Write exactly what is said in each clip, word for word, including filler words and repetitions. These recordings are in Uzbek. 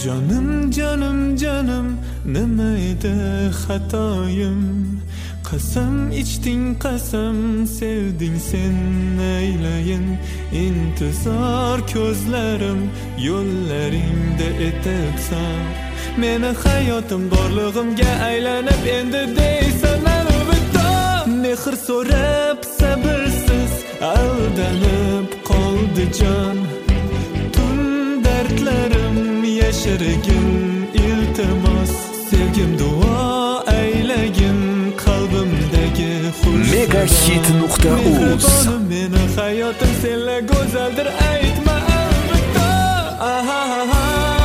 Canım canım canım nimeydi hatoyim? Qasam içtin qasam sevding sen neyleyin? İntizar ko'zlarim yo'llaringda etib sar. Meni hayotim borlig'imga aylanib endi deysan albatta. Mehr so'rab sabrsiz aldanib qoldi jon. Tun dardlarim yashirgin iltimos, sevgim duo aylagin qalbimdagi xush. megahit nuqta uz Meni hayotim senla go'zaldir aytma albatta. Aha, aha.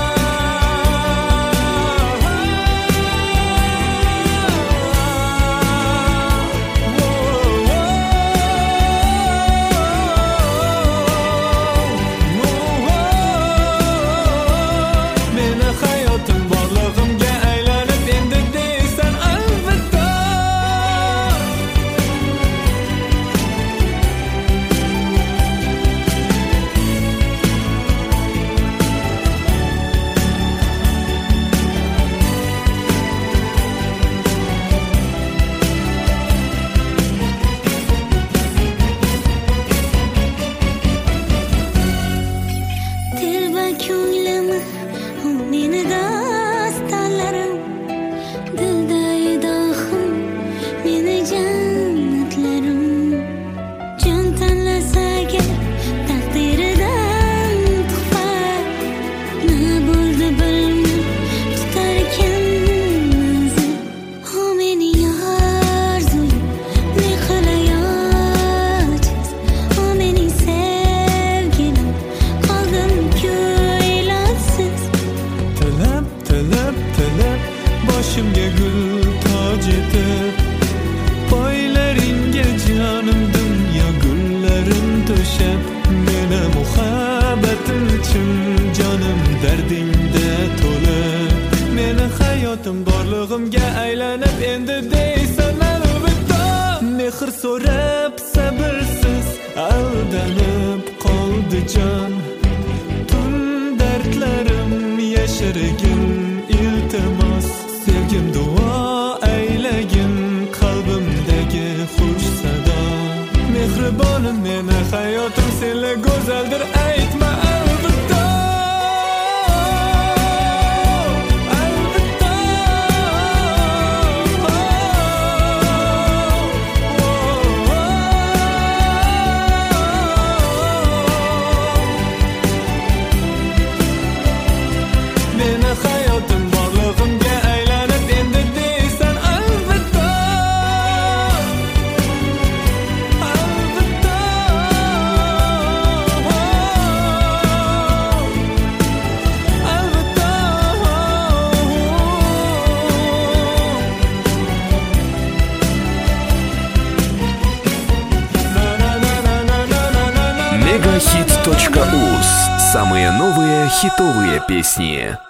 Başımga gul toj etib, poylaringga jonim dunyo gullarin to'shab, meni muhabbatim uchun jonim dardingda to'lib. Meni hayotim borlig'imga aylanib endi deysan albatta. Mehr so'rab sabrsiz aldanib qoldi jon. Tun dardlarim yashirgin iltimos, sevgim duo aylagin qalbimdagi xush sado. Mehribonim meni hayotim senla go'zaldir aytma albatta. Albatta. Meni hayotim borlig'imga megahit точка uz. Самые новые хитовые песни.